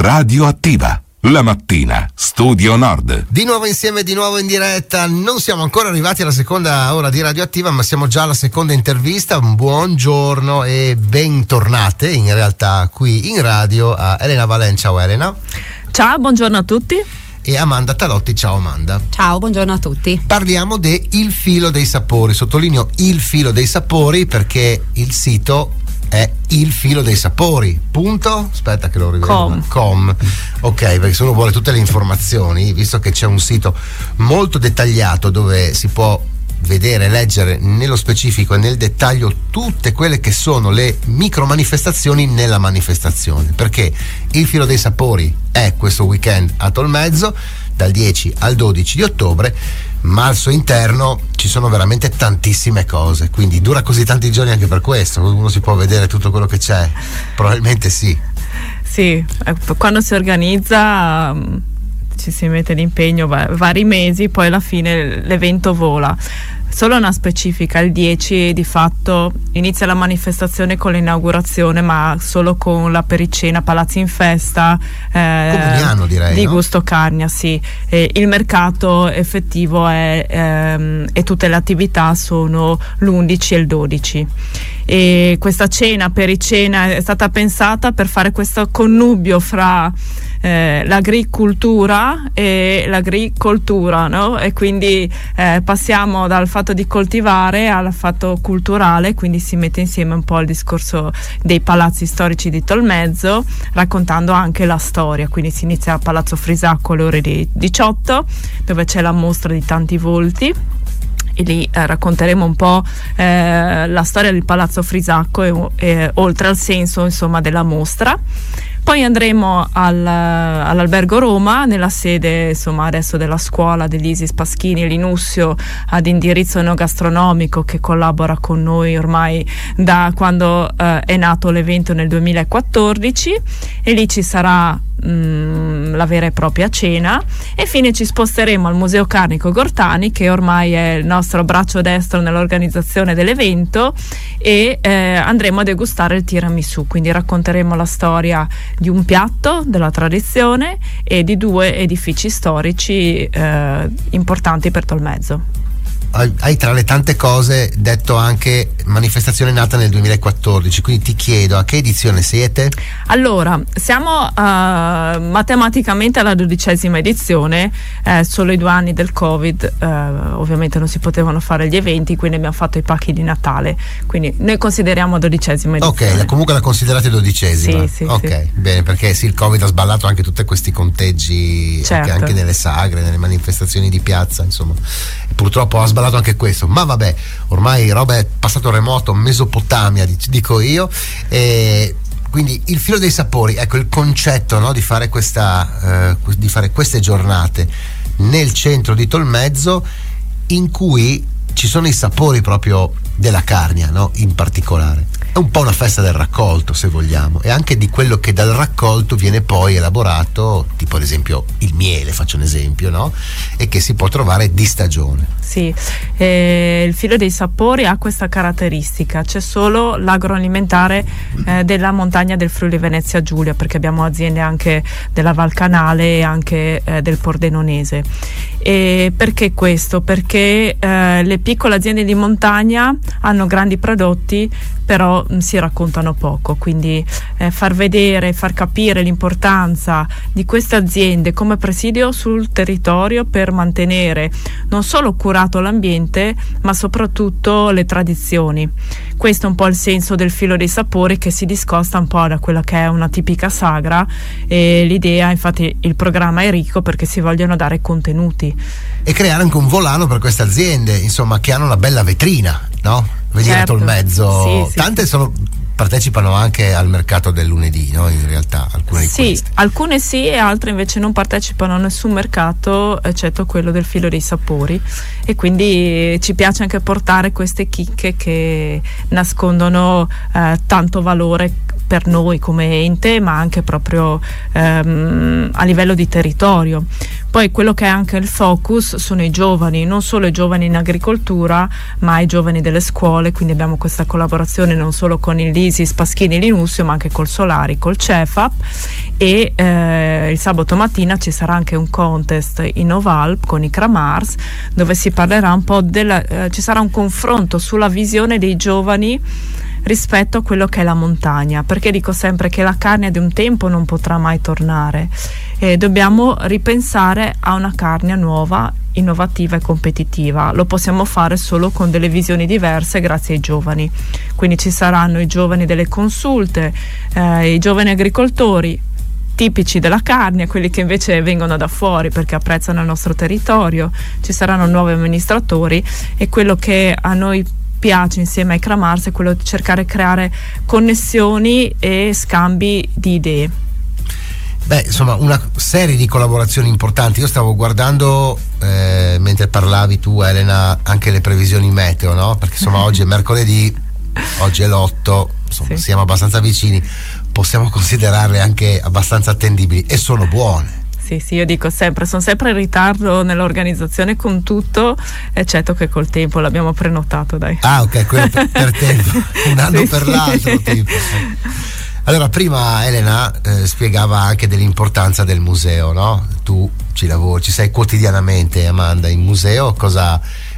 Radioattiva. La mattina, Studio Nord. Di nuovo insieme, di nuovo in diretta. Non siamo ancora arrivati alla seconda ora di Radioattiva, ma siamo già alla seconda intervista. Buongiorno e bentornate in realtà qui in radio a Elena Valen. Ciao Elena. Ciao, buongiorno a tutti. E Amanda Talotti. Ciao Amanda. Ciao, buongiorno a tutti. Parliamo de Il Filo dei Sapori. Sottolineo Il Filo dei Sapori perché il sito è Il Filo dei Sapori. Punto. Aspetta che lo rivedo. Com. Ok, perché se uno vuole tutte le informazioni, visto che c'è un sito molto dettagliato dove si può vedere, leggere nello specifico e nel dettaglio tutte quelle che sono le micro manifestazioni nella manifestazione, perché Il Filo dei Sapori è questo weekend a Tolmezzo dal 10 al 12 di ottobre, ma al suo interno ci sono veramente tantissime cose, quindi dura così tanti giorni anche per questo. Uno si può vedere tutto quello che c'è? Probabilmente sì. Sì, quando si organizza ci si mette l'impegno vari mesi, poi alla fine l'evento vola. Solo una specifica: il 10 di fatto inizia la manifestazione con l'inaugurazione, ma solo con la pericena Palazzi in Festa, Comuniano, direi, di no? Gusto Carnia, sì. Il mercato effettivo e tutte le attività sono l'11 e il 12. E questa pericena è stata pensata per fare questo connubio fra l'agricoltura e l'agricoltura, no? E quindi passiamo dal fatto di coltivare al fatto culturale, quindi si mette insieme un po' il discorso dei palazzi storici di Tolmezzo, raccontando anche la storia. Quindi si inizia a Palazzo Frisacco alle ore 18, dove c'è la mostra di tanti volti, e lì racconteremo un po' la storia del Palazzo Frisacco e oltre al senso, insomma, della mostra. Poi andremo all'Albergo Roma, nella sede, insomma, adesso della scuola dell'Isis Paschini e Linussio, ad indirizzo enogastronomico, che collabora con noi ormai da quando è nato l'evento nel 2014, e lì ci sarà la vera e propria cena. E infine ci sposteremo al Museo Carnico Gortani, che ormai è il nostro braccio destro nell'organizzazione dell'evento, e andremo a degustare il tiramisù. Quindi racconteremo la storia di un piatto della tradizione e di due edifici storici importanti per Tolmezzo. Hai tra le tante cose detto anche manifestazione nata nel 2014, quindi ti chiedo a che edizione siete? Allora, siamo matematicamente alla 12ª edizione, solo i 2 anni del Covid, ovviamente non si potevano fare gli eventi, quindi abbiamo fatto i pacchi di Natale, quindi noi consideriamo 12ª edizione. Ok, comunque la considerate 12ª? Sì, ok, sì. Bene, perché sì, il Covid ha sballato anche tutti questi conteggi, certo, anche nelle sagre, nelle manifestazioni di piazza, insomma. Purtroppo ha sballato anche questo, ma vabbè, ormai roba è passato remoto, Mesopotamia dico io. E quindi Il Filo dei Sapori, ecco il concetto, no, di fare queste giornate nel centro di Tolmezzo, in cui ci sono i sapori proprio della Carnia, no, in particolare. È un po' una festa del raccolto, se vogliamo, e anche di quello che dal raccolto viene poi elaborato, tipo ad esempio il miele, faccio un esempio, no? E che si può trovare di stagione. Sì, il Filo dei Sapori ha questa caratteristica: c'è solo l'agroalimentare della montagna del Friuli Venezia Giulia, perché abbiamo aziende anche della Val Canale e anche del Pordenonese. E perché questo? Perché le piccole aziende di montagna hanno grandi prodotti, però si raccontano poco, quindi far vedere, far capire l'importanza di queste aziende come presidio sul territorio per mantenere non solo curato l'ambiente, ma soprattutto le tradizioni. Questo è un po' il senso del Filo dei Sapori, che si discosta un po' da quella che è una tipica sagra, e l'idea, infatti il programma è ricco perché si vogliono dare contenuti e creare anche un volano per queste aziende, insomma, che hanno una bella vetrina, no? Venire certo, a Tolmezzo, sì, tante partecipano anche al mercato del lunedì, no? In realtà alcune di queste. Sì, alcune sì, e altre invece non partecipano a nessun mercato eccetto quello del Filo dei Sapori, e quindi ci piace anche portare queste chicche che nascondono tanto valore per noi come ente, ma anche proprio a livello di territorio. Poi quello che è anche il focus sono i giovani, non solo i giovani in agricoltura, ma i giovani delle scuole, quindi abbiamo questa collaborazione non solo con il LISIS Paschini Linussio, ma anche col Solari, col CEFAP, e il sabato mattina ci sarà anche un contest in Ovalp con i Kramars, dove si parlerà un po' ci sarà un confronto sulla visione dei giovani rispetto a quello che è la montagna, perché dico sempre che la carne di un tempo non potrà mai tornare e dobbiamo ripensare a una carne nuova, innovativa e competitiva. Lo possiamo fare solo con delle visioni diverse grazie ai giovani, quindi ci saranno i giovani delle consulte, i giovani agricoltori tipici della carne, quelli che invece vengono da fuori perché apprezzano il nostro territorio, ci saranno nuovi amministratori, e quello che a noi piace insieme ai Kramars è quello di cercare di creare connessioni e scambi di idee. Beh, insomma, una serie di collaborazioni importanti. Io stavo guardando mentre parlavi tu, Elena, anche le previsioni meteo, no? Perché insomma oggi è mercoledì, oggi è l'8, insomma sì, siamo abbastanza vicini, possiamo considerarle anche abbastanza attendibili e sono buone. Sì, io dico sempre, sono sempre in ritardo nell'organizzazione con tutto, eccetto che col tempo l'abbiamo prenotato, dai. Ah, ok, quello per tempo, un anno per l'altro, tipo. Allora, prima Elena spiegava anche dell'importanza del museo, no? Tu ci lavori, ci sei quotidianamente, Amanda, in museo. Cosa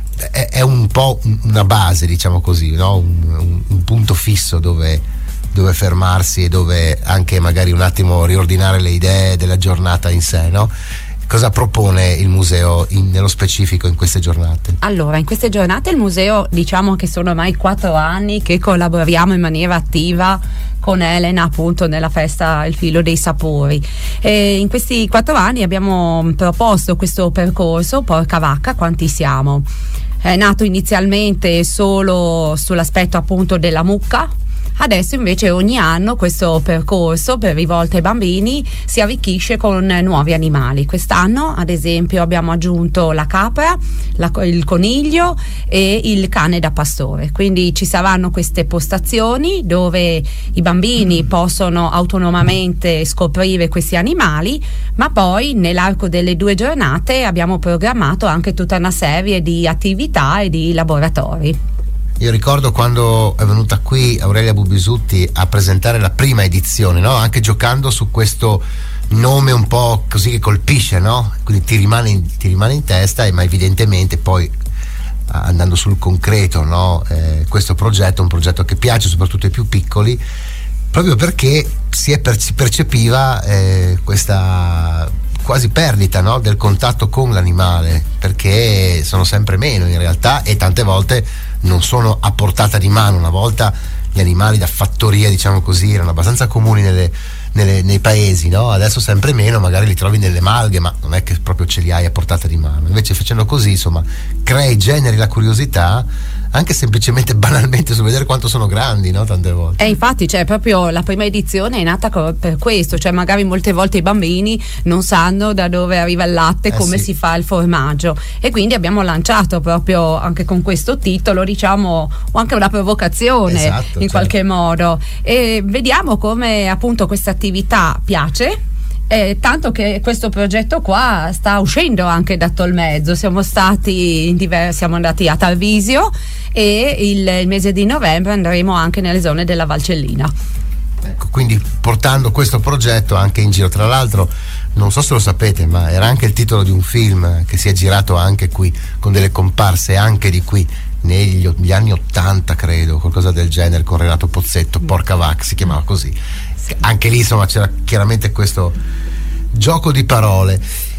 è un po' una base, diciamo così, no? Un punto fisso dove fermarsi e dove anche magari un attimo riordinare le idee della giornata in sé, no? Cosa propone il museo nello specifico in queste giornate? Allora, in queste giornate il museo, diciamo che sono ormai 4 anni che collaboriamo in maniera attiva con Elena, appunto, nella festa Il Filo dei Sapori, e in questi 4 anni abbiamo proposto questo percorso Porca Vacca Quanti Siamo. È nato inizialmente solo sull'aspetto appunto della mucca. Adesso invece ogni anno questo percorso rivolto ai bambini si arricchisce con nuovi animali. Quest'anno ad esempio abbiamo aggiunto la capra, il coniglio e il cane da pastore, quindi ci saranno queste postazioni dove i bambini possono autonomamente scoprire questi animali, ma poi nell'arco delle 2 giornate abbiamo programmato anche tutta una serie di attività e di laboratori. Io ricordo quando è venuta qui Aurelia Bubisutti a presentare la prima edizione, no? Anche giocando su questo nome un po' così che colpisce, no? Quindi ti rimane in testa, ma evidentemente poi andando sul concreto, no? Questo progetto è un progetto che piace soprattutto ai più piccoli, proprio perché si percepiva questa quasi perdita, no? Del contatto con l'animale, perché sono sempre meno in realtà e tante volte non sono a portata di mano. Una volta gli animali da fattoria, diciamo così, erano abbastanza comuni nei paesi, no? Adesso sempre meno, magari li trovi nelle malghe, ma non è che proprio ce li hai a portata di mano. Invece facendo così, insomma, generi la curiosità, anche semplicemente banalmente su vedere quanto sono grandi, no? Tante volte. E infatti, cioè, proprio la prima edizione è nata per questo, cioè magari molte volte i bambini non sanno da dove arriva il latte, come si fa il formaggio, e quindi abbiamo lanciato proprio anche con questo titolo, diciamo, anche una provocazione, esatto, in qualche modo, e vediamo come appunto questa attività piace. Tanto che questo progetto qua sta uscendo anche da Tolmezzo. Siamo andati a Tarvisio e il mese di novembre andremo anche nelle zone della Valcellina. Ecco, quindi portando questo progetto anche in giro. Tra l'altro, non so se lo sapete, ma era anche il titolo di un film che si è girato anche qui, con delle comparse anche di qui negli anni 80, credo, qualcosa del genere, con Renato Pozzetto. Porca Vacca si chiamava così. Anche lì insomma c'era chiaramente questo gioco di parole.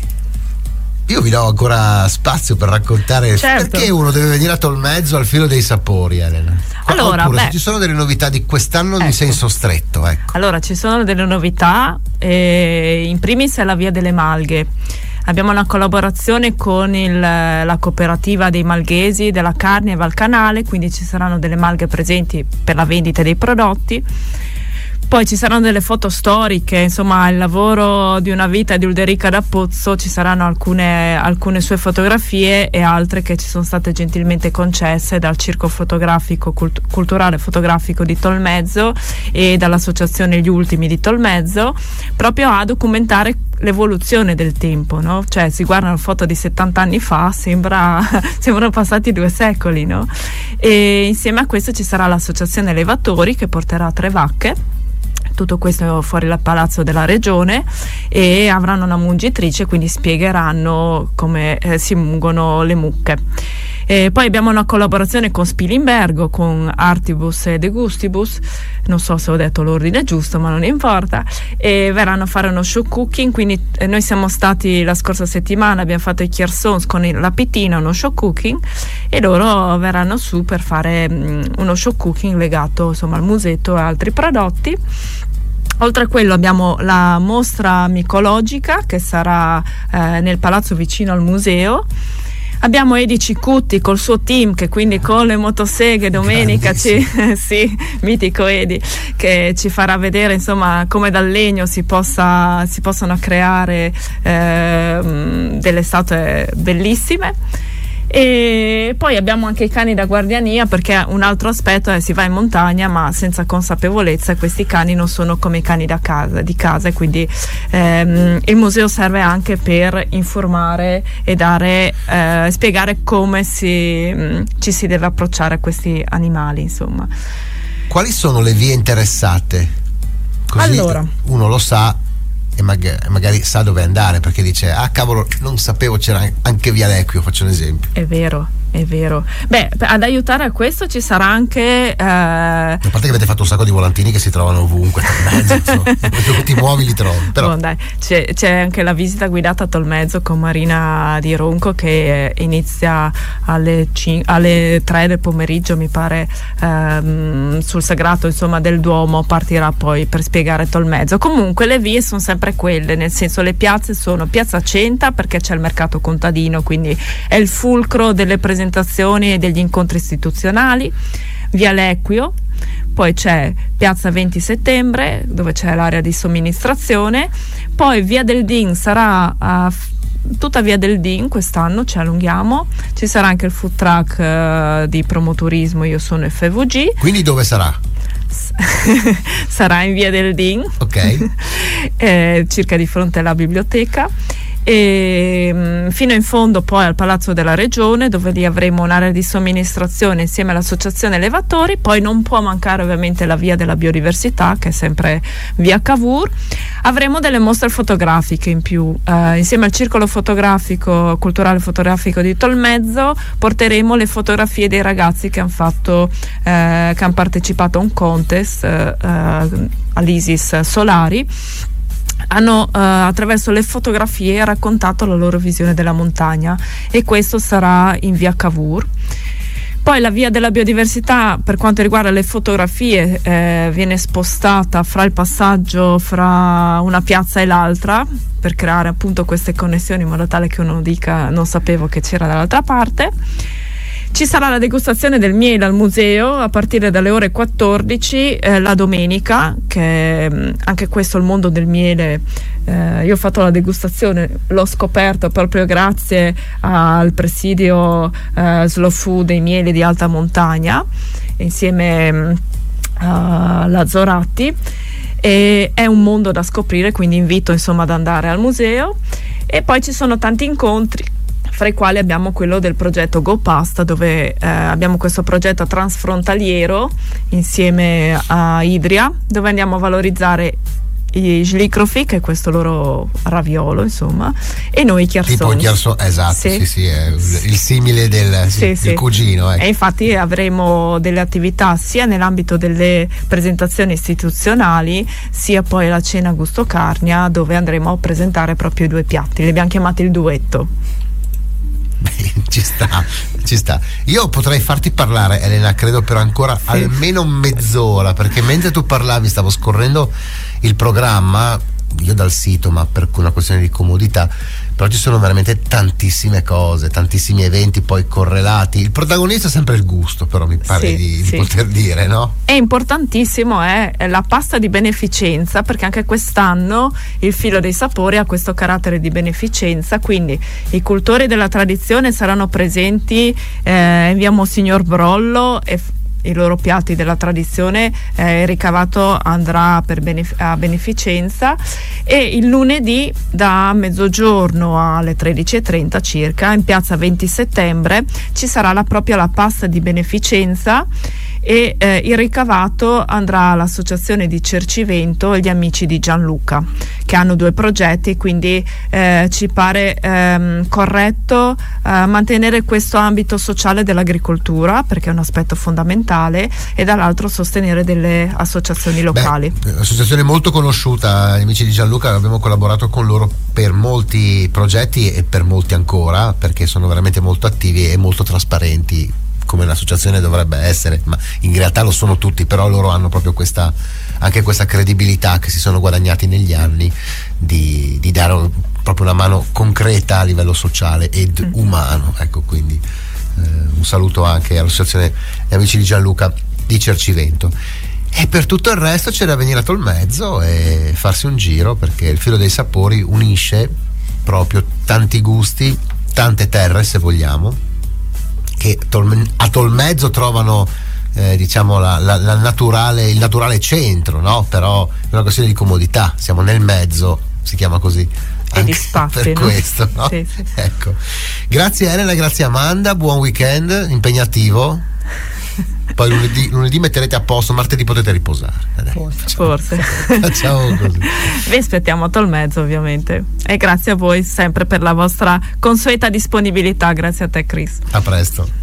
Io vi do ancora spazio per raccontare, certo, perché uno deve venire a Tolmezzo al Filo dei Sapori, Elena. Allora, oppure se ci sono delle novità di quest'anno, ecco, in senso stretto, ecco. Allora, ci sono delle novità, in primis è la Via delle Malghe. Abbiamo una collaborazione con la cooperativa dei malghesi della carne Valcanale, quindi ci saranno delle malghe presenti per la vendita dei prodotti. Poi ci saranno delle foto storiche, insomma il lavoro di una vita di Ulderica da Pozzo, ci saranno alcune sue fotografie e altre che ci sono state gentilmente concesse dal Circo Fotografico Culturale Fotografico di Tolmezzo e dall'associazione Gli Ultimi di Tolmezzo, proprio a documentare l'evoluzione del tempo, no? Cioè si guardano foto di 70 anni fa, sembrano passati 2 secoli, no? E insieme a questo ci sarà l'associazione Elevatori che porterà 3 vacche, tutto questo fuori dal palazzo della regione, e avranno una mungitrice, quindi spiegheranno come si mungono le mucche. E poi abbiamo una collaborazione con Spilimbergo, con Artibus e De Gustibus, non so se ho detto l'ordine giusto ma non importa, e verranno a fare uno show cooking, quindi noi siamo stati la scorsa settimana, abbiamo fatto i Chersons con la Pitina, uno show cooking, e loro verranno su per fare uno show cooking legato insomma al musetto e altri prodotti. Oltre a quello abbiamo la mostra micologica che sarà nel palazzo vicino al museo. Abbiamo Edi Cicutti col suo team, che quindi con le motoseghe domenica sì, mitico Edi, che ci farà vedere insomma come dal legno si possono creare delle statue bellissime. E poi abbiamo anche i cani da guardiania, perché un altro aspetto è si va in montagna ma senza consapevolezza, e questi cani non sono come i cani di casa, e quindi il museo serve anche per informare e spiegare come ci si deve approcciare a questi animali, insomma. Quali sono le vie interessate? Così allora, uno lo sa e magari sa dove andare, perché dice cavolo, non sapevo c'era anche Via L'Equio, faccio un esempio. È vero. Beh, ad aiutare a questo ci sarà anche a parte che avete fatto un sacco di volantini che si trovano ovunque dove ti muovi li trovi, però no, dai, c'è anche la visita guidata a Tolmezzo con Marina Di Ronco, che inizia alle 3 del pomeriggio mi pare, sul sagrato insomma del Duomo, partirà poi per spiegare Tolmezzo. Comunque le vie sono sempre quelle, nel senso le piazze sono Piazza Centa, perché c'è il mercato contadino, quindi è il fulcro delle presentazioni e degli incontri istituzionali. Via L'Equio, poi c'è Piazza 20 Settembre dove c'è l'area di somministrazione, poi Via del Din sarà tutta Via del Din, quest'anno ci allunghiamo, ci sarà anche il food truck di promoturismo Io Sono FVG. Quindi dove sarà? Sarà in Via del Din, ok. Circa di fronte alla biblioteca, e fino in fondo poi al Palazzo della Regione, dove lì avremo un'area di somministrazione insieme all'associazione Elevatori. Poi non può mancare ovviamente la Via della Biodiversità, che è sempre via Cavour. Avremo delle mostre fotografiche in più, insieme al Circolo Fotografico Culturale Fotografico di Tolmezzo porteremo le fotografie dei ragazzi che hanno partecipato a un contest all'Isis Solari. Hanno attraverso le fotografie raccontato la loro visione della montagna, e questo sarà in via Cavour. Poi la Via della Biodiversità, per quanto riguarda le fotografie, viene spostata fra il passaggio fra una piazza e l'altra, per creare appunto queste connessioni, in modo tale che uno dica non sapevo che c'era dall'altra parte. Ci sarà la degustazione del miele al museo a partire dalle ore 14 la domenica, che anche questo, il mondo del miele, io ho fatto la degustazione, l'ho scoperto proprio grazie al presidio Slow Food dei mieli di alta montagna, insieme a Lazzoratti, e è un mondo da scoprire, quindi invito insomma ad andare al museo. E poi ci sono tanti incontri, fra i quali abbiamo quello del progetto Go Pasta, dove abbiamo questo progetto transfrontaliero insieme a Idria, dove andiamo a valorizzare i Schlicrofi, che è questo loro raviolo insomma, e noi i Chersons. Tipo il Cherson, esatto, sì, è il simile del cugino. E infatti avremo delle attività sia nell'ambito delle presentazioni istituzionali, sia poi la cena gusto carnia, dove andremo a presentare proprio i 2 piatti, li abbiamo chiamati il duetto. Ci sta. Io potrei farti parlare, Elena, credo per ancora almeno mezz'ora, perché mentre tu parlavi stavo scorrendo il programma, io dal sito, ma per una questione di comodità, però ci sono veramente tantissime cose, tantissimi eventi poi correlati. Il protagonista è sempre il gusto, però mi pare di poter dire, no? È importantissimo la pasta di beneficenza, perché anche quest'anno il Filo dei Sapori ha questo carattere di beneficenza, quindi i cultori della tradizione saranno presenti in via Monsignor Brollo, i loro piatti della tradizione, il ricavato andrà a beneficenza, e il lunedì da mezzogiorno alle 13:30 circa in piazza 20 settembre ci sarà la pasta di beneficenza, e il ricavato andrà all'associazione di Cercivento e gli amici di Gianluca, che hanno 2 progetti, quindi ci pare corretto mantenere questo ambito sociale dell'agricoltura, perché è un aspetto fondamentale, e dall'altro sostenere delle associazioni locali. Un'associazione molto conosciuta, gli amici di Gianluca, abbiamo collaborato con loro per molti progetti e per molti ancora, perché sono veramente molto attivi e molto trasparenti, come un'associazione dovrebbe essere, ma in realtà lo sono tutti, però loro hanno proprio anche questa credibilità che si sono guadagnati negli anni di dare proprio una mano concreta a livello sociale ed umano, ecco. Quindi un saluto anche all'associazione Gli Amici di Gianluca di Cercivento. E per tutto il resto c'è da venire a Tolmezzo e farsi un giro, perché il Filo dei Sapori unisce proprio tanti gusti, tante terre, se vogliamo, che a Tolmezzo trovano diciamo il naturale centro, no? Però è una questione di comodità, siamo nel mezzo, si chiama così e di spazi, per questo, no? Sì. Ecco, grazie Elena, grazie Amanda, buon weekend impegnativo. Poi lunedì metterete a posto, martedì potete riposare. Forse. Facciamo così. Vi aspettiamo a Tolmezzo, ovviamente, e grazie a voi sempre per la vostra consueta disponibilità. Grazie a te, Chris. A presto.